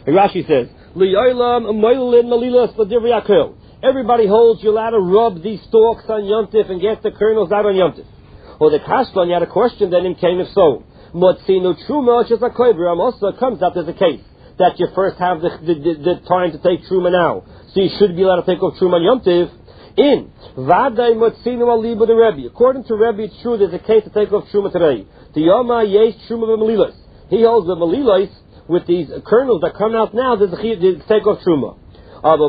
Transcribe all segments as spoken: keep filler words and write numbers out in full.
And Rashi says, everybody holds you're allowed to rub these stalks on Yom Tif and get the kernels out on Yom Tif. Or the Kashlan, you had a question, then him came if so. Motzinu Truma, also comes up as a case that you first have the, the, the, the time to take Truma now. So you should be allowed to take off Truma on Yom Tiv. In Vaday Motzinu Aliba the Rebbe. According to Rebbe, it's true there's a case to take off Truma today. The Yoma Yesh Truma B'Melilos. He holds the Melilos with these kernels that come out now, there's a to take off Truma. But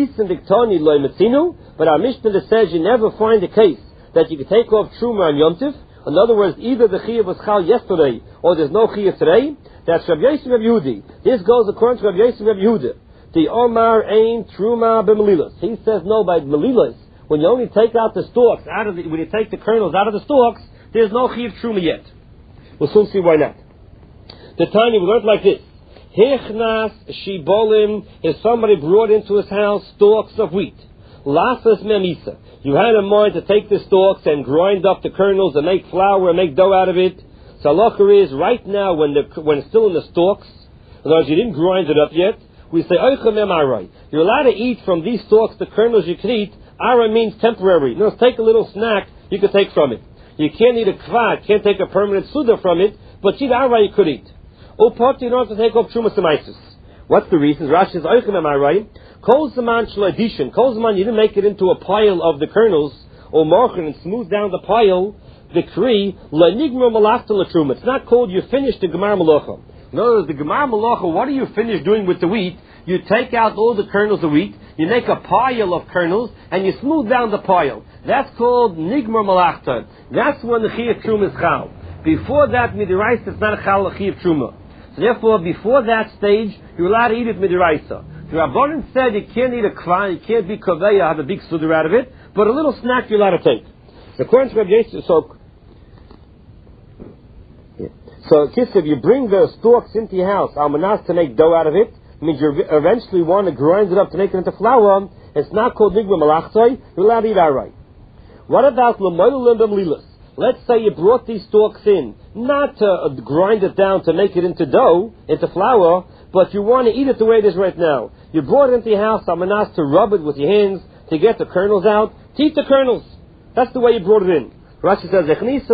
our Mishnah says you never find a case that you can take off Truma on Yom Tiv. In other words, either the Chiyuv was Chal yesterday or there's no Chiyuv today. That's Rabbi Yosef Rabbi Yehudi. This goes according to Rabbi Yosef Rabbi Yehuda. The Omar Ein Truma B'Melilos. He says no, by Melilos, when you only take out the stalks out of the, when you take the kernels out of the stalks, there's no Chiyuv Truma yet. We'll soon see why not. The Tanya we learned like this. Hichnas Shibolim, if somebody brought into his house stalks of wheat. Lafas Memisa. You had in mind to take the stalks and grind up the kernels and make flour and make dough out of it. So halacha is, right now when the when it's still in the stalks, in other words, you didn't grind it up yet, we say, Oichem em arai. You're allowed to eat from these stalks the kernels you can eat. Arai means temporary. No, take a little snack you can take from it. You can't eat a kvad, can't take a permanent suda from it, but eat arai you could eat. Upot, you don't have to take off Trumas Semaisis. What's the reason? Rashi says, Oichem em arai. Kol zaman shlo Kol zaman you didn't make it into a pile of the kernels, or marchen and smooth down the pile, the kri, lenigma malachta latruma. It's not called you finished the gemar malacha. In other words, the gemar malacha, what do you finish doing with the wheat? You take out all the kernels of wheat, you make a pile of kernels, and you smooth down the pile. That's called nigma malachta. That's when the chiyuv truma is chal. Before that, midiraisa, it's not a chal a chiyuv truma. So therefore, before that stage, you're allowed to eat it midiraisa. The Rabbanan said you can't eat a kvan, you can't be kaveya, have a big suda out of it, but a little snack you're allowed to take. So according to Rabbi Yosef, so So, Kislev, you bring the stalks into your house, almanas, to make dough out of it, means you eventually want to grind it up to make it into flour. It's not called nigma malachtai, you're allowed to eat outright. What about l'moilim b'mlilas? Let's say you brought these stalks in, not to uh, grind it down to make it into dough, into flour, but you want to eat it the way it is right now. You brought it into your house, almanas, to rub it with your hands, to get the kernels out, to eat the kernels. That's the way you brought it in. Rashi says,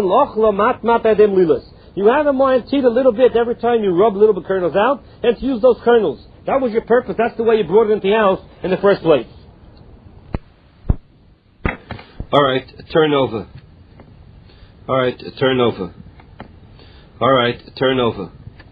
you have in mind to eat a little bit every time you rub a little bit of kernels out, and to use those kernels. That was your purpose. That's the way you brought it into the house in the first place. All right, turn over. All right, turn over. All right, turn over.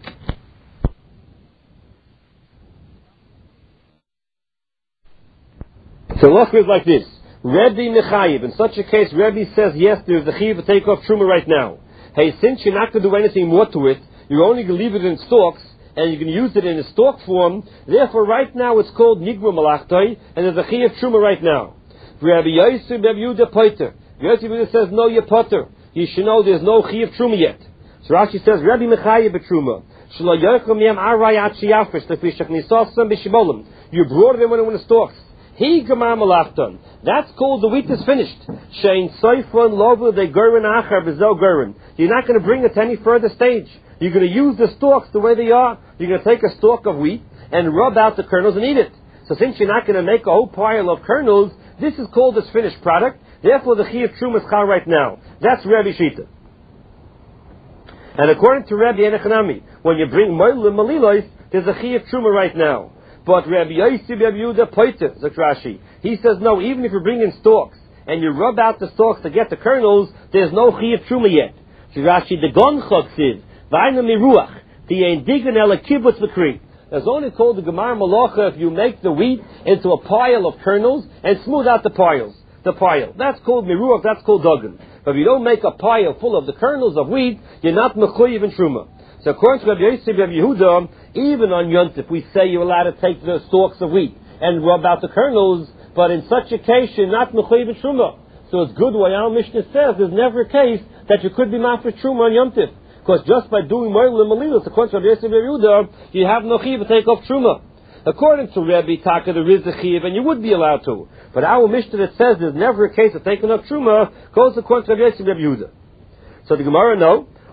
So look, it's like this. Rebbe Mechayiv. In such a case, Rebbe says, yes, there's the chiyuv to take off truma right now. Hey, since you're not going to do anything more to it, you're only going to leave it in stalks, and you can use it in a stalk form, therefore right now it's called nigma malachtai, and there's a chiyuv truma right now. Rabbi Yosef Rabbi Yehuda Poiter. Rabbi Yehuda says, no, you're potter. You should know there's no chiyuv truma yet. So Rashi says, Rabbi Mechayiv b'truma. Shlo yocham yam aray at shiyafish, lefi shachnisosam b'shibolim. You brought it in when it was in the stalks. He gemar malachtan. That's called the wheat is finished. Shein soifon lovu de gurin achar b'zo gurin. You're not going to bring it to any further stage. You're going to use the stalks the way they are. You're going to take a stalk of wheat and rub out the kernels and eat it. So since you're not going to make a whole pile of kernels, this is called this finished product. Therefore, the chiyuv truma is chal right now. That's Rabbi Shita. And according to Rabbi Enechanami, when you bring moilim malilos, there's a chiyuv truma right now. But Rabbi Yosef Rabbi Yehuda Poiter, Rashi, he says no. Even if you bring in stalks and you rub out the stalks to get the kernels, there's no chiyuv truma yet. Rashi, the gon chotziv, v'ayna miruach, the indigan el kibbutz l'kri. It's only called the gemar malacha if you make the wheat into a pile of kernels and smooth out the piles. The pile. That's called miruach, that's called dogan. But if you don't make a pile full of the kernels of wheat, you're not mechuyev in truma. So according to Rabbi Yosef Rabbi Yehuda, even on Yontif, we say you're allowed to take the stalks of wheat and rub out the kernels, but in such a case, you're not mechuyev in truma. So it's good what our Mishnah says, there's never a case that you could be mafresh truma on Yom Tif. Because just by doing moilim malilos, according to Rabbi Yosef Rabbi Yehuda, you have no chiyuv to take off truma. According to Rabbi Taka, there is a chiyuv, and you would be allowed to. But our Mishnah that says there's never a case of taking off truma goes according to Rabbi Yosef Rabbi Yehuda. So the Gemara, no.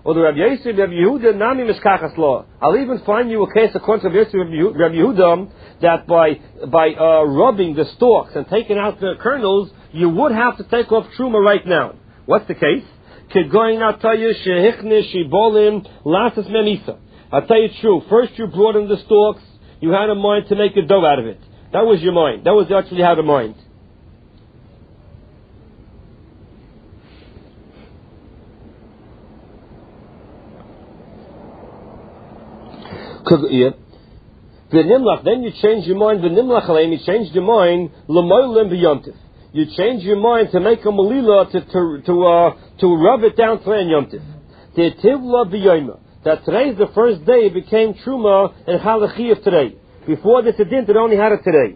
Or the Rabbi Yossi, Rabbi Yehuda, Nami Mishkachas law. I'll even find you a case according to Rabbi Yossi, Rabbi Yehuda, that by by uh, rubbing the stalks and taking out the kernels, you would have to take off truma right now. What's the case? Kegoyin atayu shehichne shibolim lasas memisa. I'll tell you true. First you brought in the stalks, you had a mind to make a dough out of it. That was your mind. That was actually how the mind. Then you change your mind. You change your mind. You change your mind to make a melila to to to, uh, to rub it down today in yomtiv. That today's the first day it became truma and halachi of today. Before this it didn't. It only had it today.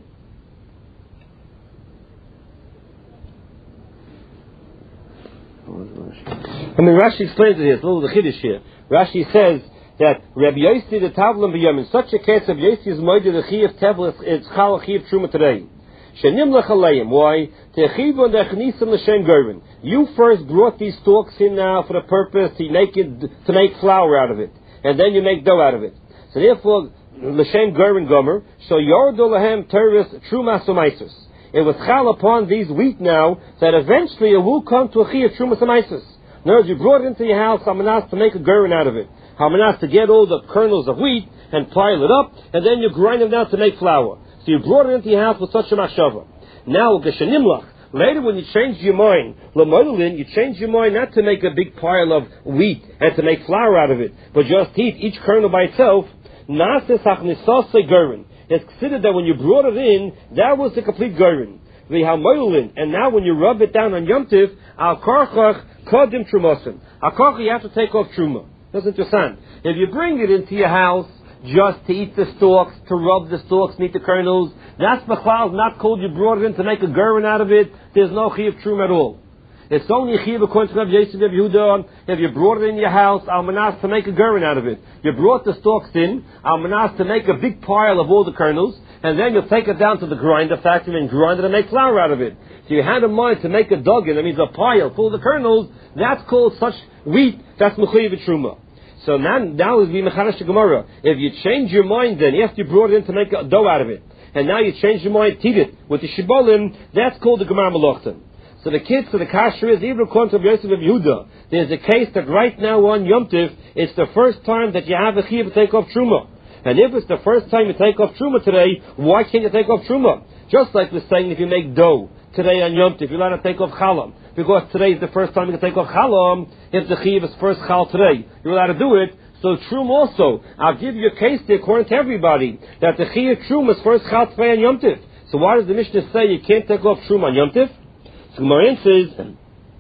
I mean, Rashi explains it here. It's a little the chiddush here. Rashi says that Rabbi Yossi the Tavlim b'yom. In such a case, Rabbi Yossi is moed the chi of tevel. It's chal chi of truma today. Shenim lechaleim. Why? Techivu nechnisim l'shem gervin. You first brought these stalks in now for the purpose to make it to make flour out of it, and then you make dough out of it. So therefore, l'shem gervin gomer. So yordu lahem teres truma somaisus. It was chal upon these wheat now that eventually it will come to a chi of truma somaisus. In other words, you brought it into your house, hamanas, to make a gervin out of it. Hamanas, to get all the kernels of wheat and pile it up, and then you grind them down to make flour. So you brought it into your house with such a machshava. Now, geshenimlach, later when you change your mind, l'moilin, you change your mind not to make a big pile of wheat and to make flour out of it, but just eat each kernel by itself. Nases hachnisase gerin. It's considered that when you brought it in, that was the complete gerin. V'hamoilin, and now when you rub it down on yomtiv, al karchach kodim trumosim. Al karchach, you have to take off truma. That's interesting. If you bring it into your house just to eat the stalks, to rub the stalks, and eat the kernels, that's b'chlal not called you brought it in to make a gerin out of it. There's no chiyuv truma at all. It's only a chiyuv according to Rabbi Yossi Rabbi Yehuda if you brought it in your house, almanas, to make a gerin out of it. You brought the stalks in, almanas, to make a big pile of all the kernels, and then you'll take it down to the grinder factory and grind it and make flour out of it. So you had a mind to make a duggan, that means a pile full of the kernels, that's called such wheat, that's mechuyev truma. So now, now is the mechanash gemara. If you change your mind then, after you brought it in to make a dough out of it, and now you change your mind to eat it with the shibolim, that's called the gemara melochtan. So the kids, so the kasher is, even according to Rabbi Yossi Rabbi Yehuda, there's a case that right now on Yom Tiv, it's the first time that you have a chiyuv to take off truma. And if it's the first time you take off truma today, why can't you take off truma? Just like we're saying, if you make dough today on Yom Tiv, you're allowed to take off chalam. Because today is the first time you can take off chalam. If the chiyuv is first chal today, you're allowed to do it. So trum also, I'll give you a case there according to everybody, that the chiyuv trum is first chal today on Yom Tiv. So why does the Mishnah say you can't take off trum on Yom Tiv? So Gemara says,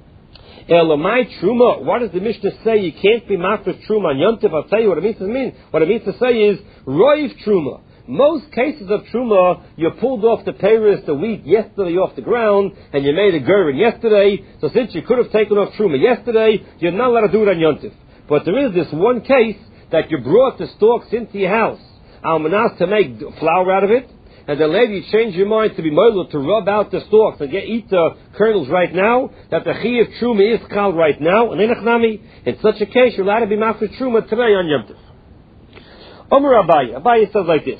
Elamai truma. What does the Mishnah say you can't be master truma on Yom Tiv? I'll tell you what it means to mean. What it means to say is roiv truma. Most cases of truma, you pulled off the peiros, the wheat, yesterday off the ground, and you made a gerin yesterday. So since you could have taken off truma yesterday, you're not allowed to do it on Yom Tiv. But there is this one case that you brought the stalks into your house, almanas, to make flour out of it, and then later you change your mind to be moiled to rub out the stalks and get eat the kernels right now, that the chiyuv truma is called right now, and in such a case you're allowed to be master truma today on Yom Tiv. Omer Abaye, Abaye says like this: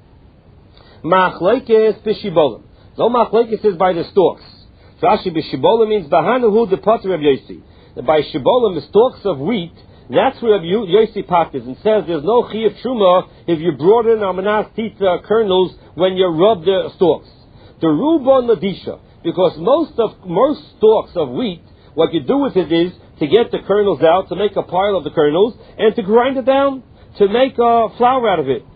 Machlekes b'shibolim. No machlekes is by the stalks. Rashi b'shibolim means bahanahu the potter of Yossi. By shibolim, the stalks of wheat, that's where Yossi patters and says there's no chiyuv truma if you brought in almanas tita kernels when you rub the stalks. The rubon ladisha, because most of most stalks of wheat, what you do with it is to get the kernels out, to make a pile of the kernels, and to grind it down to make a flour out of it.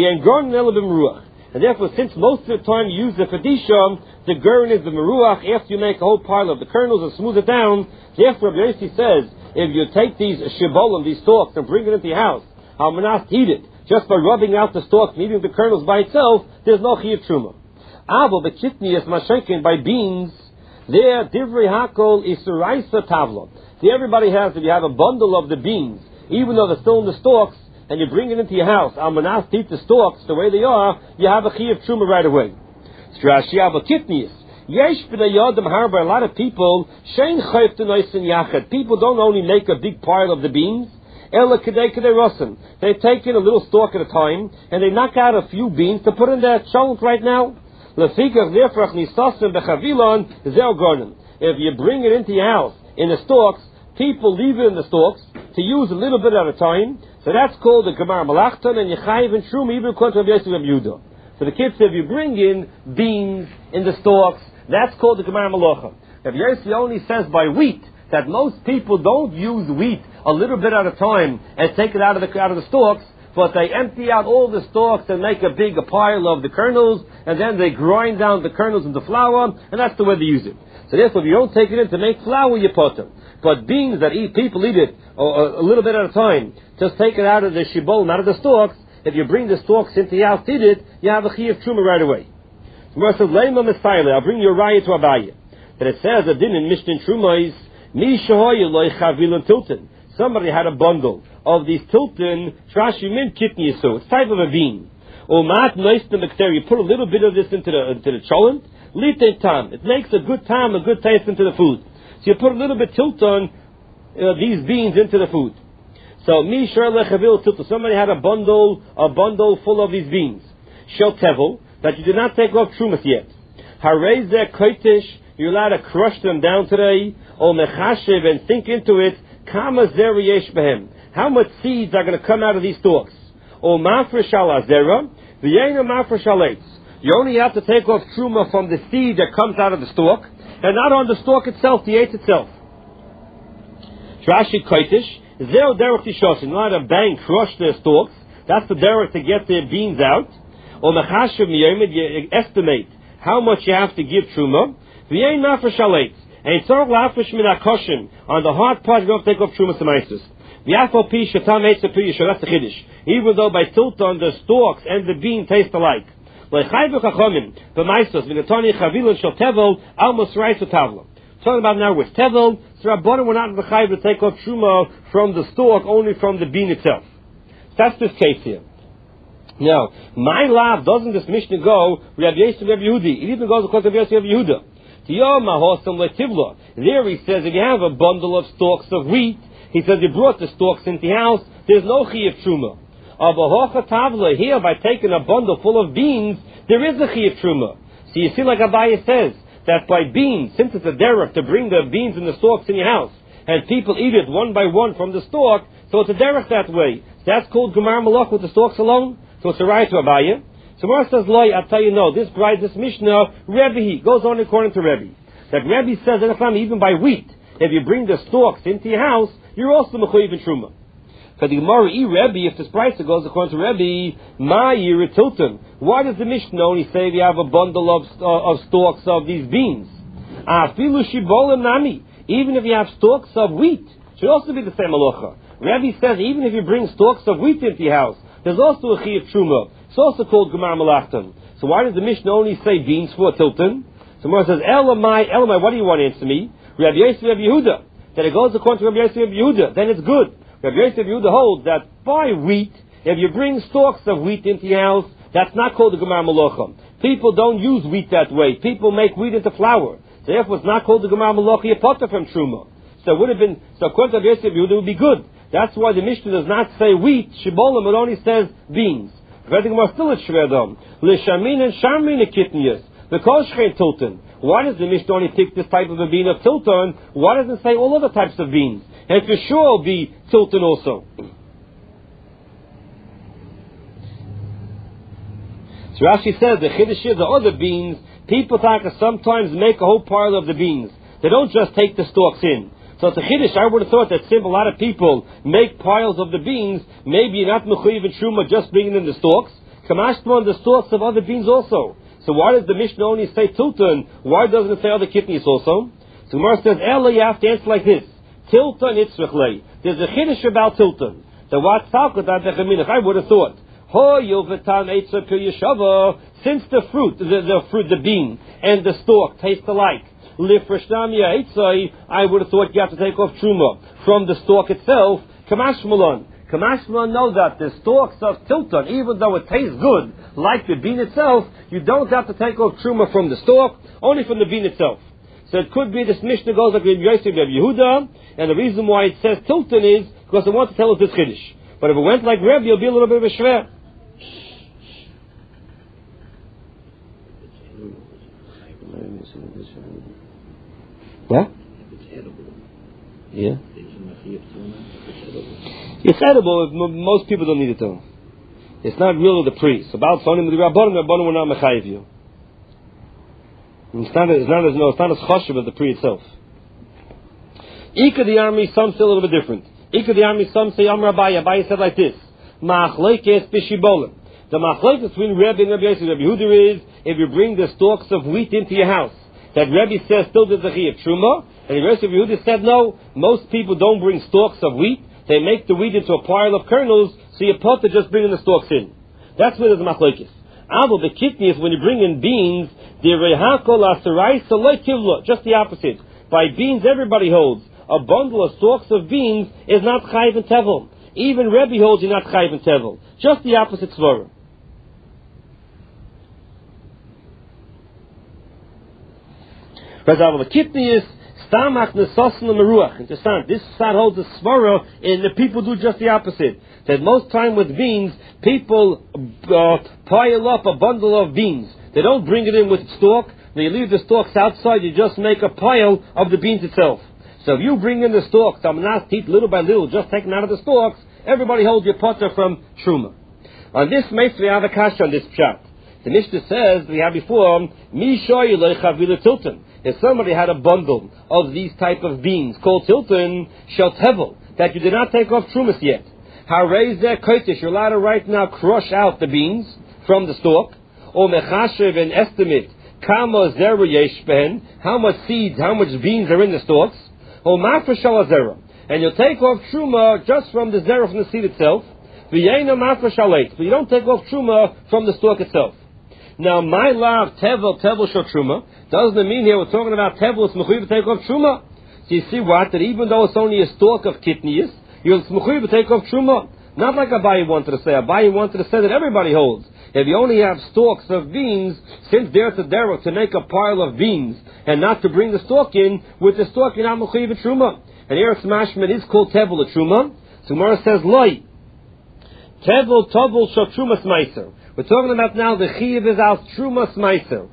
And therefore, since most of the time you use the fadisha, the gerin is the meruach after you make a whole pile of the kernels and smooth it down. Therefore, Rabbi Yossi says, if you take these shibolim, these stalks, and bring it into your house, almanas, eat it, just by rubbing out the stalks and eating the kernels by itself, there's no chiyuv truma. Avo b'kitnias mashenkin, by beans, there divrei hakol isuraisa tavla. See, everybody has, if you have a bundle of the beans, even though they're still in the stalks, and you bring it into your house, almanas, eat the stalks the way they are, you have a chiyuv truma right away. Strashi avo kitnias. Yesh b'nayodam harba, a lot of people, shein chayv to noisin yachad. People don't only make a big pile of the beans, Ela Kedei Kedei Rosen. They take in a little stalk at a time, and they knock out a few beans to put in their cholent right now. Lefikach therefore nisasim bechavilon zeo garden. If you bring it into your house in the stalks, people leave it in the stalks to use a little bit at a time. So that's called the Gemar Malachton, and Yechayiv and Shum even according to Rabbi Yosef and Yehuda. So the kids say if you bring in beans in the stalks, that's called the Gemar Malachim. Rabbi Yosef only says by wheat that most people don't use wheat a little bit at a time and take it out of the out of the stalks, but they empty out all the stalks and make a big a pile of the kernels, and then they grind down the kernels into flour, and that's the way they use it. So therefore, if you don't take it in to make flour, you put them. But beans that eat, people eat it a, a little bit at a time. Just take it out of the shibbolem, out of the stalks. If you bring the stalks into your house, eat it, you have a chiyuv truma right away. Gemara says, "Leima Messiah." I'll bring you a raya to Abaye. That it says that in Mishnah Truma is mi shahoyu loy chavilon tilton. Somebody had a bundle of these tilton trashi min kitni yisu. It's type of a bean. Umat noistem b'kter. You put a little bit of this into the into the cholent. Lite tam. It makes a good time, a good taste into the food. So you put a little bit tilton, uh, these beans into the food. So mi shor lechavil tilton. Somebody had a bundle, a bundle full of these beans. Shel tevel, that you did not take off trumas yet. Harei zeh koitish. You're allowed to crush them down today, or mechashev, and think into it. Kama zer yesh behem. How much seeds are going to come out of these stalks? Or mafresh al azera, v'yeina mafresh al eitz. You only have to take off truma from the seed that comes out of the stalk, and not on the stalk itself, the eitz itself. Rashi koitish, zero derech tishos. You're allowed to bang, crush the stalks. That's the derech to get the beans out. Or mechashev miyomid, you estimate how much you have to give truma. V'yein mafresh al eitz. And it's all lafish min akoshin. On the hard part, you don't take off truma semaisus. V'yafal pi shatam eitz pi yishor. That's the chiddush. Even though by tilton the stalks and the bean taste alike. Talking about now with tevel, so Rabbanan were not in the chayv to take off truma from the stalk, only from the bean itself. That's this case here. Now, my love, doesn't this Mishnah go Rabbi Yosef Rabbi Yehudi? It even goes according to Rabbi Yosef Rabbi Yehuda. There he says if you have a bundle of stalks of wheat, he says you brought the stalks into your house, there's no chiyuv truma. Of a hocha tavla here, by taking a bundle full of beans, there is a chiyuv truma. So you see, like Abaye says, that by beans, since it's a derech to bring the beans and the stalks in your house, and people eat it one by one from the stalk, so it's a derech that way. That's called Gemar Malach with the stalks alone. So it's a right to Abaye. So Mar says, Loi, I'll tell you no, this bride, this Mishnah, Rebbe, goes on according to Rebbe. That Rebbe says, even by wheat, if you bring the stalks into your house, you're also mechuyev in truma. Because the Gemara, e Rebbe, if this price goes according to Rebbe, ma yir tilton. Why does the Mishnah only say we have a bundle of uh, of stalks of these beans? Afilu shibolim nami. Even if you have stalks of wheat, should also be the same halacha. Rebbe says even if you bring stalks of wheat into your house, there's also a chiyuv truma. It's also called Gemar Malachton. So why does the Mishnah only say beans for tilton? So Gemara says, Elamai, Elamai, what do you want to answer me? Rabbi Yosef Rabbi Yehuda. That it goes according to Rabbi Yosef Rabbi Yehuda, then it's good. Rabbi Yosef Rabbi Yehuda holds that by wheat, if you bring stalks of wheat into your house, that's not called the Gemar Malachim. People don't use wheat that way. People make wheat into flour. So therefore it's not called the Gemar Malachim, a potter from Truma. So it would have been, so according to Rabbi Yosef Rabbi Yehuda, it would be good. That's why the Mishnah does not say wheat, shibolim, it only says beans. But the Gemara still at shvedom. L'shamin and shamin ekitnius. The koshchein tilton. Why does the Mishnah only pick this type of a bean of tilton? Why doesn't it say all other types of beans? And for sure it'll be tilton also. So Rashi says the chiddush is the other beans, people sometimes make a whole pile of the beans. They don't just take the stalks in. So it's a chiddush. I would have thought that since a lot of people make piles of the beans, maybe you're not mechuyev in truma just bringing in the stalks. Kamashma the stalks of other beans also. So why does the Mishnah only say tilton? Why doesn't it say other kidneys also? So Gemara says, Ella, you have to answer like this. Tilton itzrichlei. There's a chiddush about tilton. The what talkadat bechaminach. I would have thought. Ho yovetan eitzah pil yeshava. Since the fruit, the, the fruit, the bean and the stalk taste alike. Lifreshnamia eitzah. I would have thought you have to take off truma from the stalk itself. Kamashmalon. Kamashmalon know that the stalks of tilton, even though it tastes good, like the bean itself, you don't have to take off truma from the stalk, only from the bean itself. So it could be this Mishnah goes like Rabbi Yosef Rabbi Yehuda, and the reason why it says tilton is because it wants to tell us this Chiddush. But if it went like Rebbe, it'll be a little bit of a shver. What? Yeah. It's edible. Most people don't need it though. It's not really the priest. About Sonim the Rabbanim, the Rabbanim will not mechayiv you. It's not. It's not as no. It's not as choshev as the pri itself. Ika the army. Some say a little bit different. Ika the army. Some say Amar Abaye. Abaye said like this: Ma'achleikes b'shibolim. The machlekes between Rebbe and Rabbi Yosef and Rabbi Yehuda is if you bring the stalks of wheat into your house. That Rebbe says still the Zechi of Truma, and Rabbi Yosef and Yehuda said no. Most people don't bring stalks of wheat. They make the wheat into a pile of kernels, so you put to just bringing the stalks in. That's where there's a machlekes. Avo the kidney is when you bring in beans. The rehakol asarai saloi kivla. Just the opposite. By beans, everybody holds a bundle of stalks of beans is not chayiv and tevel. Even Rebbe holds you're not chayiv and tevel. Just the opposite svara. The kidney is stamach nesosin meruach. Understand? This side holds a svara, and the people do just the opposite. That most time with beans, people uh, pile up a bundle of beans. They don't bring it in with stalk. They leave the stalks outside. You just make a pile of the beans itself. So if you bring in the stalks, I'm not eat little by little, just taking out of the stalks. Everybody holds your potter from truma. On this makes we have a kasha on this pshat. The Mishnah says we had before mi shoy lechavila tilton. If somebody had a bundle of these type of beans called tilton shel tevel that you did not take off trumas yet, harei zeh koitish, you're allowed to right now crush out the beans from the stalk, or mechashev and estimate kama zera yesh behen, how much seeds, how much beans are in the stalks, or mafresh shel zera, and you'll take off truma just from the zera from the seed itself, v'yeina mafresh shaleit, but you don't take off truma from the stalk itself. Now, my love, tevel, tevel shel truma, doesn't it mean here we're talking about tevel, it's mechuyev to take off truma? So you see what? That even though it's only a stalk of kidneys, you're mechuyev to take off truma. Not like Abaye wanted to say. Abaye wanted to say that everybody holds. If you only have stalks of beans, since there's a derech to make a pile of beans, and not to bring the stalk in, with the stalk you're not mechuyev a truma. And here it's mashman is called tevel a truma. So Gemara says, loy. Tevel, tevel shel trumas meiser. We're talking about now the chiyuv is al trumas meiser.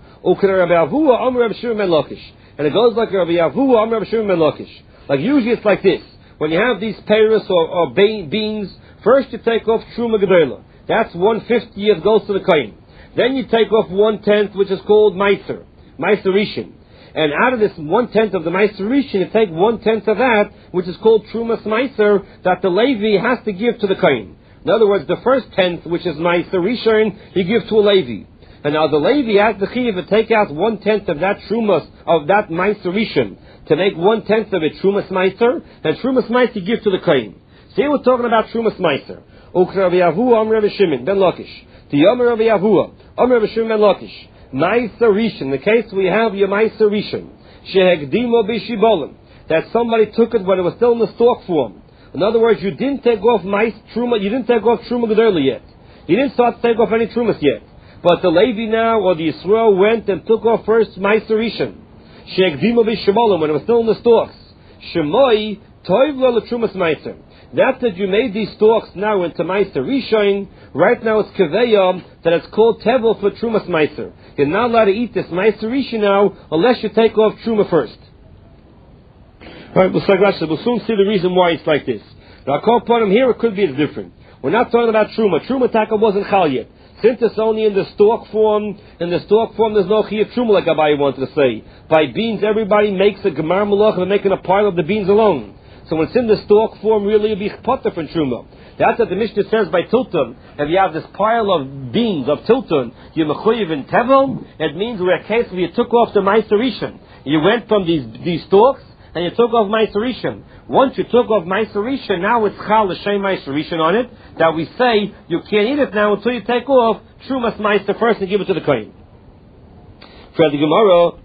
And it goes like Rabbi Yavuah, Rabbi Shimon ben Lakish. Like usually it's like this. When you have these peiros or, or beans, first you take off truma gedola. That's one fiftieth goes to the kohen. Then you take off one tenth, which is called meiser, meiser rishon. And out of this one tenth of the meiser rishon, you take one tenth of that, which is called trumas meiser, that the Levi has to give to the kohen. In other words, the first tenth, which is meiser rishon, you give to a Levi. And now the Levi has the chiyuv to take out one tenth of that trumas of that meiser rishon to make one tenth of it trumas meiser, and trumas meiser you give to the kohen. So here we're talking about trumas meiser. Ukra Rabbi Yavuah, Amar Rabbi Shimon ben Lakish. The Yomer Rabbi Yavuah, Amar Rabbi Shimon ben Lakish. Meiser rishon. In the case we have your meiser rishon, shehegdimo b'shibolim, that somebody took it when it was still in the stalk form. In other words, you didn't take off meiser truma, you didn't take off truma gedola yet. You didn't start to take off any trumas yet. But the Levi now, or the Yisrael, went and took off first Meiser Rishon. She'egdimo b'shemolim, when it was still in the stalks. Shemoi, toiv lo l'trumas Meiser. That's that you made these stalks now into Meiser Rishon. Right now it's Kaveyam, that it's called Tevel for Trumas Meiser. You're not allowed to eat this Meiser Rishon now, unless you take off Truma first. Alright, we'll soon see the reason why it's like this. Now, I'll call upon him here, it could be different. We're not talking about Truma. Truma Taka wasn't Chal yet. Since it's only in the stalk form, in the stalk form there's no chiyuv truma like Abaye wanted to say. By beans, everybody makes a gemar malach and making a pile of the beans alone. So when it's in the stalk form, really it'll be potter from truma. That's what the Mishnah says by tilton. If you have this pile of beans of tilton, you're mechuyev in tevel. It means we're a case where you took off the meiser rishon. You went from these these stalks and you took off meiser rishon. Once you took off meiser rishon, now it's chal l'shem meiser rishon on it. That we say you can't eat it now until you take off trumas meiser first and give it to the kohen. For the Gemara,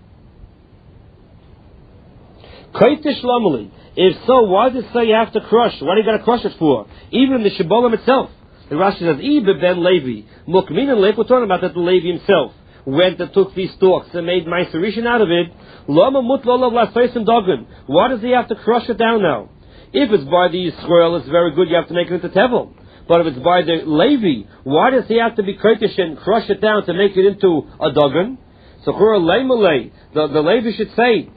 koitish lamali. If so, why does it say you have to crush? What do you got to crush it for? Even the shibolim itself. The Rashi says, Ibe ben Levi. Mukmin and Levi, we're talking about that the Levi himself went and took these stalks and made meiser rishon out of it. Lama mut lolav lasoisim dogun. Why does he have to crush it down now? If it's by the Yisrael, it's very good, you have to make it into Tevel. But if it's by the Levi, why does he have to be kritish and crush it down to make it into a Dagan? So the, the Levi should say,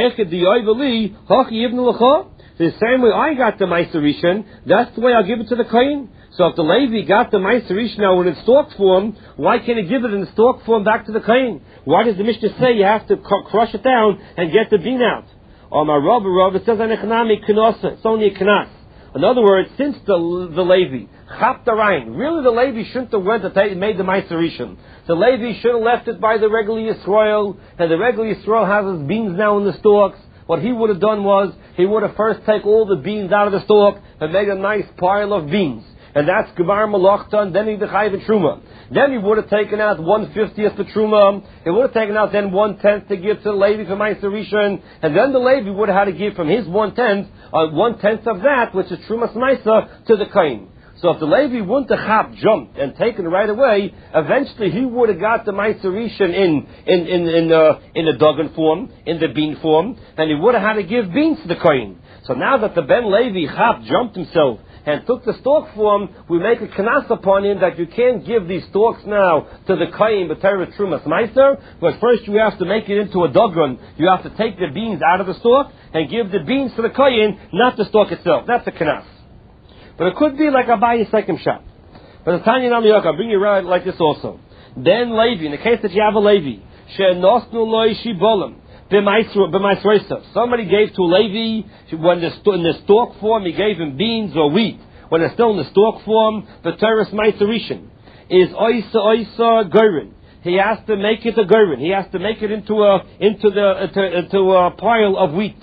the same way I got the Meiser Rishon, that's the way I'll give it to the Kohen. So if the Levi got the Meiser Rishon now in its stalk form, why can't he give it in the stalk form back to the Kohen? Why does the Mishnah say you have to cr- crush it down and get the bean out? Oh, my Rav, Rav, it says it's only a Knas. In other words, since the the Levi chap the Ryan, really the Levi shouldn't have went to take, made the Meiser Rishon. The Levi should have left it by the regular Yisrael, and the regular Yisrael has his beans now in the stalks. What he would have done was, he would have first taken all the beans out of the stalk and made a nice pile of beans. And that's Gebar Malachta, and then he'd have Chayiv Truma. Then he would have taken out one fiftieth for Truma. He would have taken out then one tenth to give to the Levi for Meiser Rishon. And then the Levi would have had to give from his one tenth, uh, one tenth of that, which is Trumas Meiser, to the Kohen. So if the Levi wouldn't have chap jumped and taken it right away, eventually he would have got the Meiser Rishon in in in in uh, in the Dagan form, in the bean form, and he would have had to give beans to the Kohen. So now that the Ben Levi chap jumped himself and took the stalk form, we make a knas upon him that you can't give these stalks now to the Kohen b'Torah Trumas Meiser, but first you have to make it into a Dagan. You have to take the beans out of the stalk and give the beans to the Kohen, not the stalk itself. That's a knas. But it could be like Abaye's second shot. But the Tanya Namiyok, I'll bring you around like this also. Then Levi, in the case that you have a Levi, she'nosnu loy shibolim, b'maisroisav. Somebody gave to a Levi, when the, in the stalk form, he gave him beans or wheat. When it's still in the stalk form, the Teres Meiser Rishon is oisa oisa gorin. He has to make it a gorin. He has to make it into a into the into, into a pile of wheat.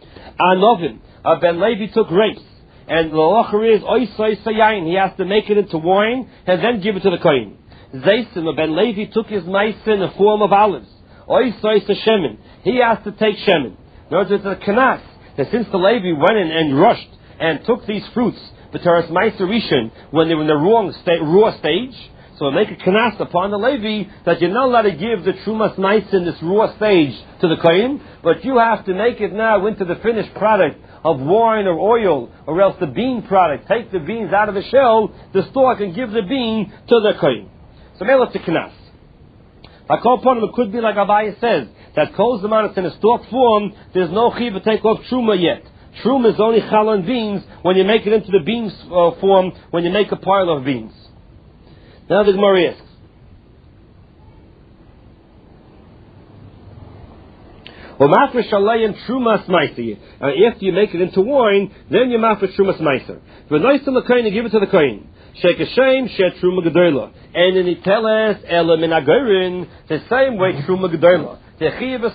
Anovin, uh, Ben Levi took grapes. And the locher is oisai sayayin. He has to make it into wine and then give it to the kohen. Zaysim, Ben Levi took his meiser in the form of olives. Oisai shemen. He has to take shemen. In other words, it's a kanas that since the Levi went in and rushed and took these fruits, the Teres Meiser Rishon, when they were in the wrong sta- raw stage, so make a kanas upon the Levi that you're not allowed to give the Trumas Meiser in this raw stage to the kohen, but you have to make it now into the finished product of wine or oil, or else the bean product. Take the beans out of the shell, the stalk, and give the bean to the kohen. So now let's a knas. By call upon him, it could be like Abaye says, that calls them out, it's in a stalk form, there's no chiv to take off truma yet. Truma is only challah and beans when you make it into the beans uh, form, when you make a pile of beans. Now the Gemara asks, Well, mafresh alayim trumas meiser. After you make it into wine, then you mafresh trumas meiser. But nice to the kohen, you give it to the kohen. Shek hashem shet truma gedola. And in iteles ela min agorin, the same way truma gedola. The chiyuv